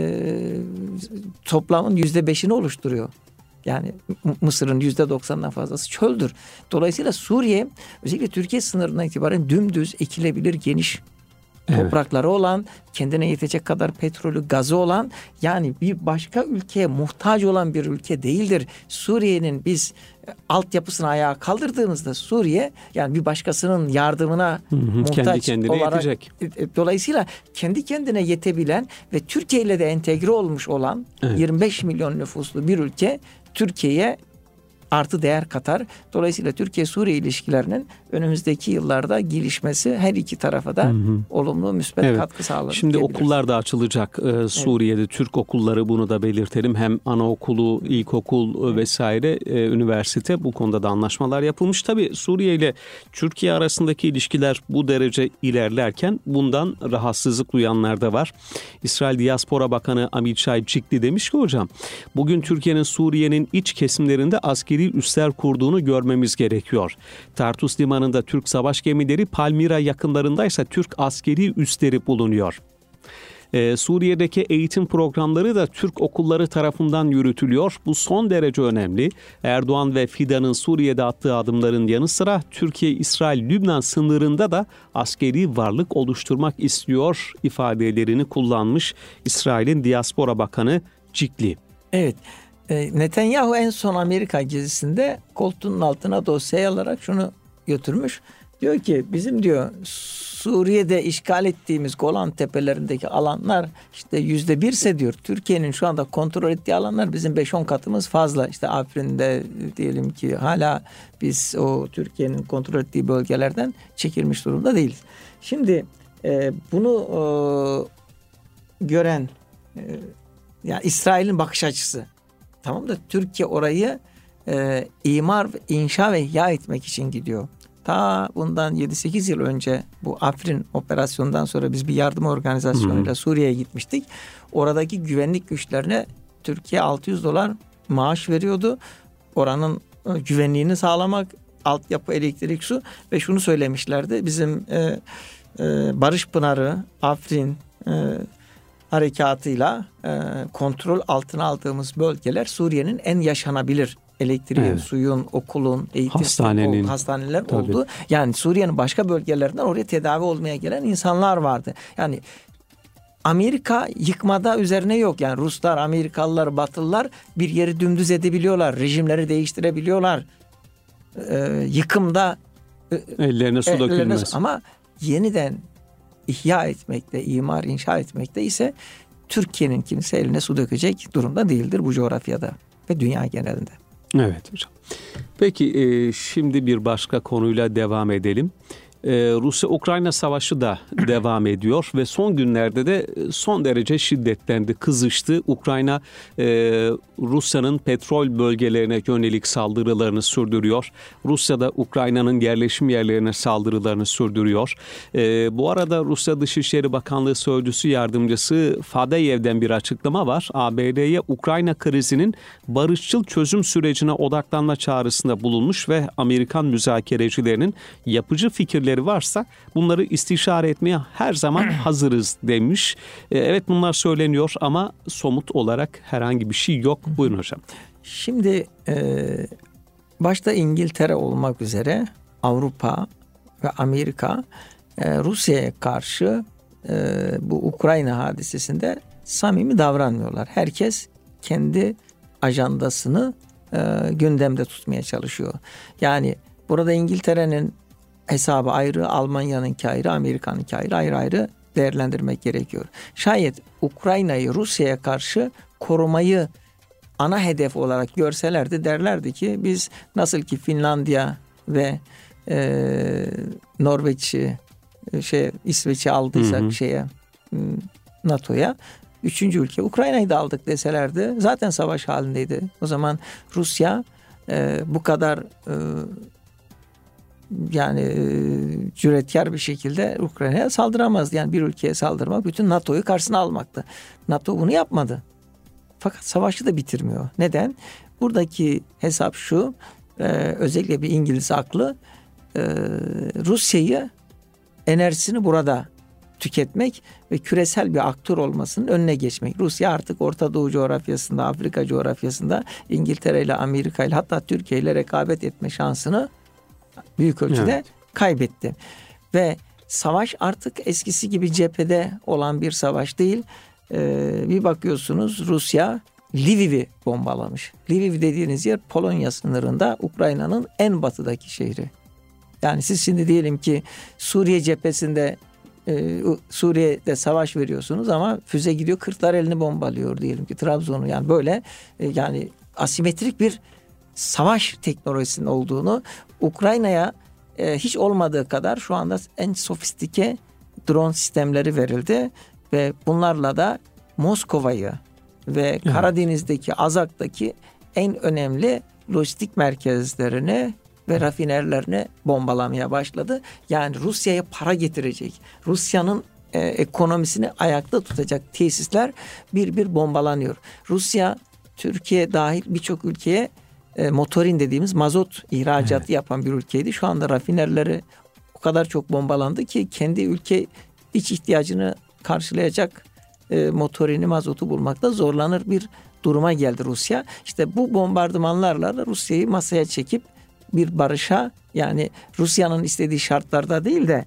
toplamın %5'ini oluşturuyor. Yani Mısır'ın %90'dan fazlası çöldür. Dolayısıyla Suriye özellikle Türkiye sınırından itibaren dümdüz ekilebilir geniş toprakları olan, kendine yetecek kadar petrolü, gazı olan, yani bir başka ülkeye muhtaç olan bir ülke değildir. Suriye'nin biz altyapısını ayağa kaldırdığımızda Suriye yani bir başkasının yardımına muhtaç olarak yetecek. Dolayısıyla kendi kendine yetebilen ve Türkiye ile de entegre olmuş olan 25 milyon nüfuslu bir ülke Türkiye'ye artı değer katar. Dolayısıyla Türkiye-Suriye ilişkilerinin önümüzdeki yıllarda gelişmesi her iki tarafa da olumlu, müspet katkı sağlar. Şimdi okullar da açılacak Suriye'de. Türk okulları, bunu da belirtelim. Hem anaokulu, ilkokul vesaire, üniversite, bu konuda da anlaşmalar yapılmış. Tabii Suriye ile Türkiye arasındaki ilişkiler bu derece ilerlerken bundan rahatsızlık duyanlar da var. İsrail Diaspora Bakanı Amichai Cikli demiş ki hocam, bugün Türkiye'nin Suriye'nin iç kesimlerinde askeri üsler kurduğunu görmemiz gerekiyor. Tartus limanında Türk savaş gemileri, Palmira yakınlarındaysa Türk askeri üsleri bulunuyor. Suriye'deki eğitim programları da Türk okulları tarafından yürütülüyor. Bu son derece önemli. Erdoğan ve Fidan'ın Suriye'de attığı adımların yanı sıra Türkiye, İsrail, Lübnan sınırında da askeri varlık oluşturmak istiyor ifadelerini kullanmış İsrail'in Diaspora Bakanı Cikli. Evet. Netanyahu en son Amerika gezisinde koltuğunun altına dosyayı alarak şunu götürmüş. Diyor ki bizim diyor Suriye'de işgal ettiğimiz Golan tepelerindeki alanlar işte %1'se diyor. Türkiye'nin şu anda kontrol ettiği alanlar bizim 5-10 katımız fazla. İşte Afrin'de diyelim ki hala biz o Türkiye'nin kontrol ettiği bölgelerden çekilmiş durumda değiliz. Şimdi bunu gören yani İsrail'in bakış açısı. Tamam da Türkiye orayı imar, inşa ve ihya etmek için gidiyor. Ta bundan 7-8 yıl önce bu Afrin operasyonundan sonra biz bir yardım organizasyonuyla Suriye'ye gitmiştik. Oradaki güvenlik güçlerine Türkiye $600 maaş veriyordu. Oranın güvenliğini sağlamak, altyapı, elektrik, su ve şunu söylemişlerdi. Bizim Barış Pınarı, Afrin harekatıyla kontrol altına aldığımız bölgeler Suriye'nin en yaşanabilir elektriğin, suyun, okulun, eğitim, hastaneler oldu. Yani Suriye'nin başka bölgelerinden oraya tedavi olmaya gelen insanlar vardı. Yani Amerika yıkmada üzerine yok. Yani Ruslar, Amerikalılar, Batılılar bir yeri dümdüz edebiliyorlar. Rejimleri değiştirebiliyorlar. Yıkımda ellerine su dökülmez. Ama yeniden ihya etmekte, imar, inşa etmekte ise Türkiye'nin kimse eline su dökecek durumda değildir bu coğrafyada ve dünya genelinde. Evet hocam. Peki şimdi bir başka konuyla devam edelim. Rusya-Ukrayna savaşı da devam ediyor ve son günlerde de son derece şiddetlendi, kızıştı. Ukrayna Rusya'nın petrol bölgelerine yönelik saldırılarını sürdürüyor. Rusya da Ukrayna'nın yerleşim yerlerine saldırılarını sürdürüyor. Bu arada Rusya Dışişleri Bakanlığı Sözcüsü Yardımcısı Fadeyev'den bir açıklama var. ABD'ye Ukrayna krizinin barışçıl çözüm sürecine odaklanma çağrısında bulunmuş ve Amerikan müzakerecilerinin yapıcı fikirleri varsa bunları istişare etmeye her zaman hazırız demiş. Evet, bunlar söyleniyor ama somut olarak herhangi bir şey yok. Buyurun hocam. Şimdi başta İngiltere olmak üzere Avrupa ve Amerika Rusya'ya karşı bu Ukrayna hadisesinde samimi davranmıyorlar. Herkes kendi ajandasını gündemde tutmaya çalışıyor. Yani burada İngiltere'nin hesabı ayrı, Almanya'nınki ayrı, Amerika'nınki ayrı ayrı değerlendirmek gerekiyor. Şayet Ukrayna'yı Rusya'ya karşı korumayı ana hedef olarak görselerdi, derlerdi ki biz nasıl ki Finlandiya ve Norveç'i İsveç'i aldıysak NATO'ya, üçüncü ülke Ukrayna'yı da aldık deselerdi, zaten savaş halindeydi. O zaman Rusya bu kadar cüretkar bir şekilde Ukrayna'ya saldıramazdı. Yani bir ülkeye saldırmak bütün NATO'yu karşısına almaktı. NATO bunu yapmadı. Fakat savaşı da bitirmiyor. Neden? Buradaki hesap şu, özellikle bir İngiliz aklı, Rusya'yı enerjisini burada tüketmek ve küresel bir aktör olmasının önüne geçmek. Rusya artık Orta Doğu coğrafyasında, Afrika coğrafyasında İngiltere ile, Amerika ile, hatta Türkiye ile rekabet etme şansını büyük ölçüde kaybetti. Ve savaş artık eskisi gibi cephede olan bir savaş değil. Bir bakıyorsunuz Rusya Lviv'i bombalamış. Lviv dediğiniz yer Polonya sınırında, Ukrayna'nın en batıdaki şehri. Yani siz şimdi diyelim ki Suriye cephesinde Suriye'de savaş veriyorsunuz ama füze gidiyor Kırklareli'ni bombalıyor diyelim ki, Trabzon'u, yani böyle yani asimetrik bir savaş teknolojisinin olduğunu, Ukrayna'ya hiç olmadığı kadar şu anda en sofistike drone sistemleri verildi ve bunlarla da Moskova'yı ve Karadeniz'deki, Azak'taki en önemli lojistik merkezlerini ve rafinerlerini bombalamaya başladı. Yani Rusya'ya para getirecek, Rusya'nın ekonomisini ayakta tutacak tesisler bir bir bombalanıyor. Rusya, Türkiye dahil birçok ülkeye motorin dediğimiz mazot ihracatı yapan bir ülkeydi. Şu anda rafinerleri o kadar çok bombalandı ki kendi ülke iç ihtiyacını karşılayacak motorini, mazotu bulmakta zorlanır bir duruma geldi Rusya. İşte bu bombardımanlarla Rusya'yı masaya çekip bir barışa, yani Rusya'nın istediği şartlarda değil de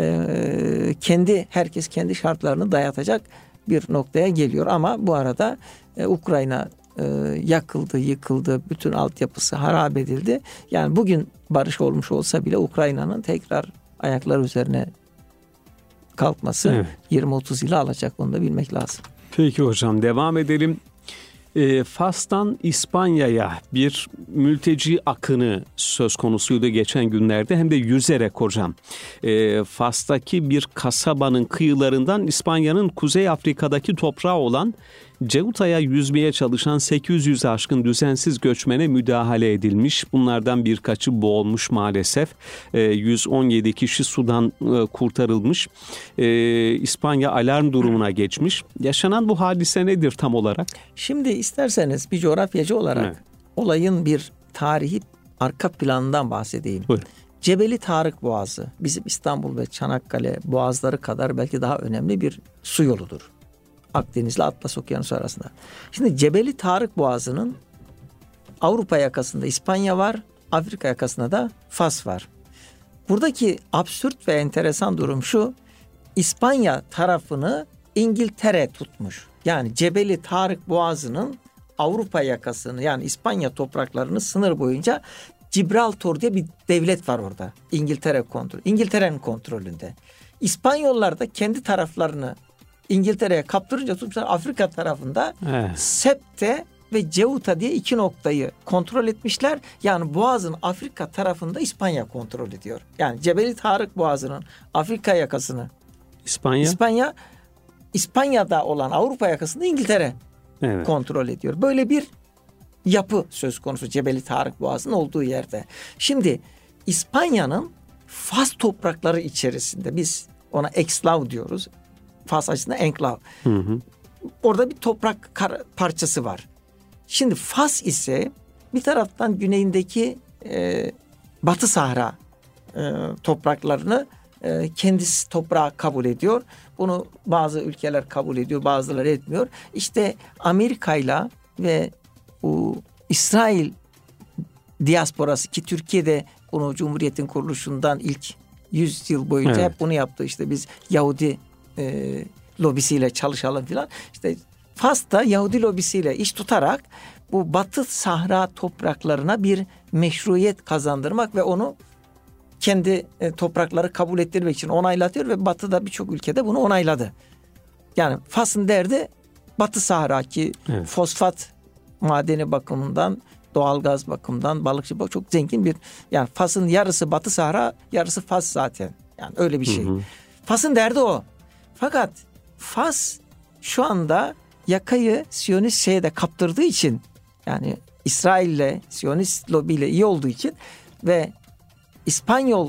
herkes kendi şartlarını dayatacak bir noktaya geliyor. Ama bu arada Ukrayna yakıldı, yıkıldı, bütün altyapısı harap edildi. Yani bugün barış olmuş olsa bile Ukrayna'nın tekrar ayaklar üzerine kalkması 20-30 yılı alacak, onu da bilmek lazım. Peki hocam, devam edelim. Fas'tan İspanya'ya bir mülteci akını söz konusuydu geçen günlerde, hem de yüzerek hocam. Fas'taki bir kasabanın kıyılarından İspanya'nın Kuzey Afrika'daki toprağı olan Ceuta'ya yüzmeye çalışan 800 aşkın düzensiz göçmene müdahale edilmiş. Bunlardan birkaçı boğulmuş maalesef. 117 kişi sudan kurtarılmış. İspanya alarm durumuna geçmiş. Yaşanan bu hadise nedir tam olarak? Şimdi isterseniz bir coğrafyacı olarak olayın bir tarihi arka planından bahsedeyim. Buyurun. Cebeli Tarık Boğazı bizim İstanbul ve Çanakkale boğazları kadar belki daha önemli bir su yoludur. Akdeniz ile Atlas Okyanusu arasında. Şimdi Cebeli Tarık Boğazı'nın Avrupa yakasında İspanya var, Afrika yakasında da Fas var. Buradaki absürt ve enteresan durum şu: İspanya tarafını İngiltere tutmuş. Yani Cebeli Tarık Boğazı'nın Avrupa yakasını, yani İspanya topraklarını sınır boyunca Gibraltar diye bir devlet var orada. İngiltere'nin kontrolünde. İspanyollar da kendi taraflarını İngiltere'ye kaptırınca tutmuşlar Afrika tarafında. Septe ve Ceuta diye 2 noktayı kontrol etmişler. Yani Boğaz'ın Afrika tarafında İspanya kontrol ediyor. Yani Cebeli Tarık Boğazı'nın Afrika yakasını İspanya'da olan Avrupa yakasını İngiltere kontrol ediyor. Böyle bir yapı söz konusu Cebeli Tarık Boğazı'nın olduğu yerde. Şimdi İspanya'nın Fas toprakları içerisinde, biz ona exklav diyoruz. Fas açısından enklav. Orada bir toprak parçası var. Şimdi Fas ise bir taraftan güneyindeki Batı Sahra topraklarını kendisi toprağa kabul ediyor. Bunu bazı ülkeler kabul ediyor, bazıları etmiyor. İşte Amerika'yla ve İsrail diasporası, ki Türkiye'de bunu Cumhuriyet'in kuruluşundan ilk 100 yıl boyunca hep bunu yaptı. İşte biz Yahudi lobisiyle çalışalım filan. İşte Fas'ta Yahudi lobisiyle iş tutarak bu Batı Sahra topraklarına bir meşruiyet kazandırmak ve onu kendi toprakları kabul ettirmek için onaylatıyor ve Batı'da birçok ülkede bunu onayladı. Yani Fas'ın derdi Batı Sahra, ki fosfat madeni bakımından, doğalgaz bakımından, balıkçı bakımından çok zengin bir, yani Fas'ın yarısı Batı Sahra, yarısı Fas zaten. Yani öyle bir şey. Fas'ın derdi o. Fakat Fas şu anda yakayı Siyonist şeye de kaptırdığı için, yani İsrail'le, Siyonist lobiyle iyi olduğu için ve İspanyol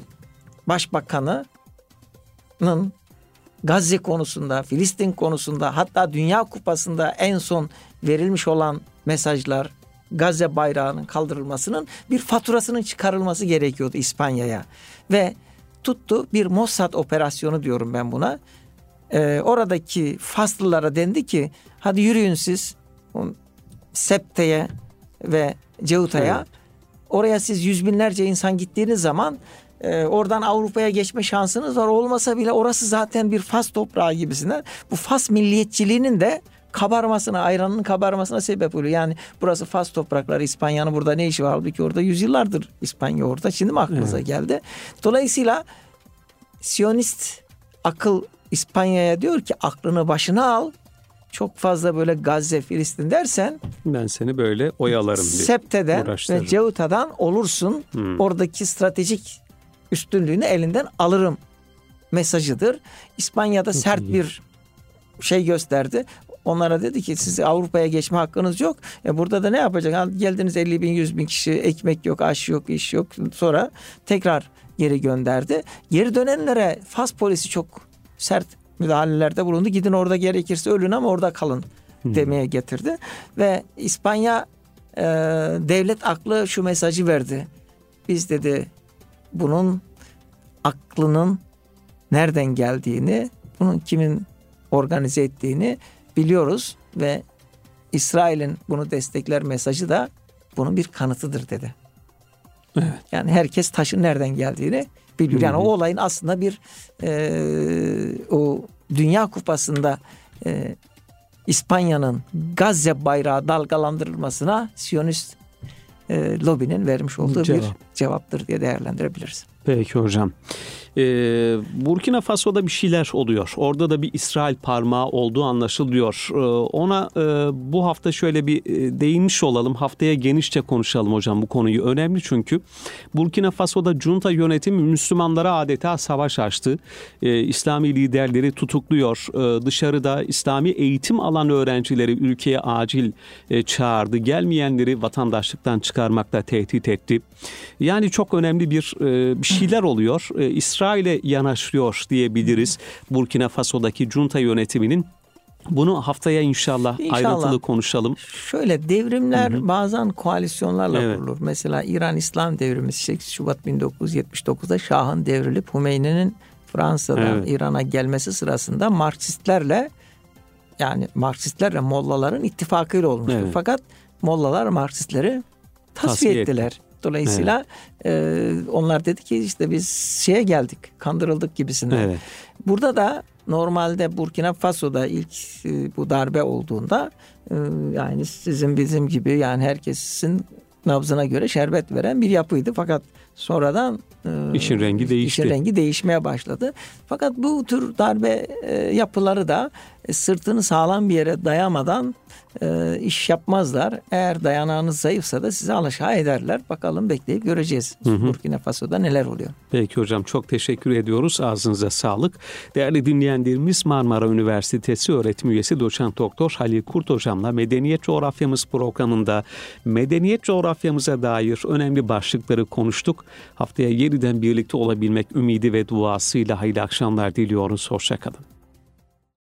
Başbakanı'nın Gazze konusunda, Filistin konusunda, hatta Dünya Kupası'nda en son verilmiş olan mesajlar, Gazze bayrağının kaldırılmasının bir faturasının çıkarılması gerekiyordu İspanya'ya. Ve tuttu bir Mossad operasyonu diyorum ben buna. Oradaki Faslılara dendi ki hadi yürüyün siz Septe'ye ve Ceuta'ya. Oraya siz yüz binlerce insan gittiğiniz zaman oradan Avrupa'ya geçme şansınız var. Olmasa bile orası zaten bir Fas toprağı gibisinden. Bu Fas milliyetçiliğinin de kabarmasına, ayranının kabarmasına sebep oluyor. Yani burası Fas toprakları, İspanya'nın burada ne işi var? Halbuki orada yüzyıllardır İspanya orada. Şimdi mi aklınıza geldi? Dolayısıyla Siyonist akıl İspanya'ya diyor ki aklını başına al. Çok fazla böyle Gazze, Filistin dersen ben seni böyle oyalarım diye. Septe'den ve Ceuta'dan olursun. Oradaki stratejik üstünlüğünü elinden alırım mesajıdır. İspanya'da sert bir şey gösterdi. Onlara dedi ki siz Avrupa'ya geçme hakkınız yok. Burada da ne yapacak? Geldiniz 50 bin, 100 bin kişi, ekmek yok, aş yok, iş yok. Sonra tekrar geri gönderdi. Geri dönenlere Fas polisi çok sert müdahalelerde bulundu. Gidin orada gerekirse ölün ama orada kalın demeye getirdi. Ve İspanya devlet aklı şu mesajı verdi. Biz dedi bunun aklının nereden geldiğini, bunun kimin organize ettiğini biliyoruz ve İsrail'in bunu destekler mesajı da bunun bir kanıtıdır dedi. Evet. Yani herkes taşın nereden geldiğini biliyor. Yani o olayın aslında bir o Dünya Kupası'nda İspanya'nın Gazze bayrağı dalgalandırılmasına Siyonist lobinin vermiş olduğu bir cevaptır diye değerlendirebiliriz. Peki hocam. Burkina Faso'da bir şeyler oluyor. Orada da bir İsrail parmağı olduğu anlaşılıyor. Ona bu hafta şöyle bir değinmiş olalım. Haftaya genişçe konuşalım hocam bu konuyu. Önemli çünkü Burkina Faso'da junta yönetimi Müslümanlara adeta savaş açtı. İslami liderleri tutukluyor. Dışarıda İslami eğitim alan öğrencileri ülkeye acil çağırdı. Gelmeyenleri vatandaşlıktan çıkarmakla tehdit etti. Yani çok önemli bir şeyler oluyor. İsrail'e yanaşıyor diyebiliriz. Burkina Faso'daki junta yönetiminin. Bunu haftaya inşallah ayrıntılı konuşalım. Şöyle devrimler bazen koalisyonlarla kurulur. Mesela İran İslam devrimi 8 Şubat 1979'da Şah'ın devrilip Hümeyni'nin Fransa'dan İran'a gelmesi sırasında Marksistlerle Mollaların ittifakıyla olmuştur. Evet. Fakat Mollalar Marksistleri tasfiye ettiler. Dolayısıyla onlar dedi ki işte biz şeye geldik, kandırıldık gibisinden. Evet. Burada da normalde Burkina Faso'da ilk bu darbe olduğunda yani sizin bizim gibi yani herkesin nabzına göre şerbet veren bir yapıydı. Fakat sonradan işin rengi değişti. İşin rengi değişmeye başladı. Fakat bu tür darbe yapıları da sırtını sağlam bir yere dayamadan iş yapmazlar. Eğer dayanağınız zayıfsa da sizi alaşağı ederler. Bakalım, bekleyip göreceğiz. Burkina Faso'da neler oluyor. Peki hocam, çok teşekkür ediyoruz. Ağzınıza sağlık. Değerli dinleyenlerimiz, Marmara Üniversitesi öğretim üyesi doçent doktor Halil Kurt hocamla Medeniyet Coğrafyamız programında medeniyet coğrafyamıza dair önemli başlıkları konuştuk. Haftaya yeniden birlikte olabilmek ümidi ve duasıyla hayırlı akşamlar diliyoruz. Hoşça kalın.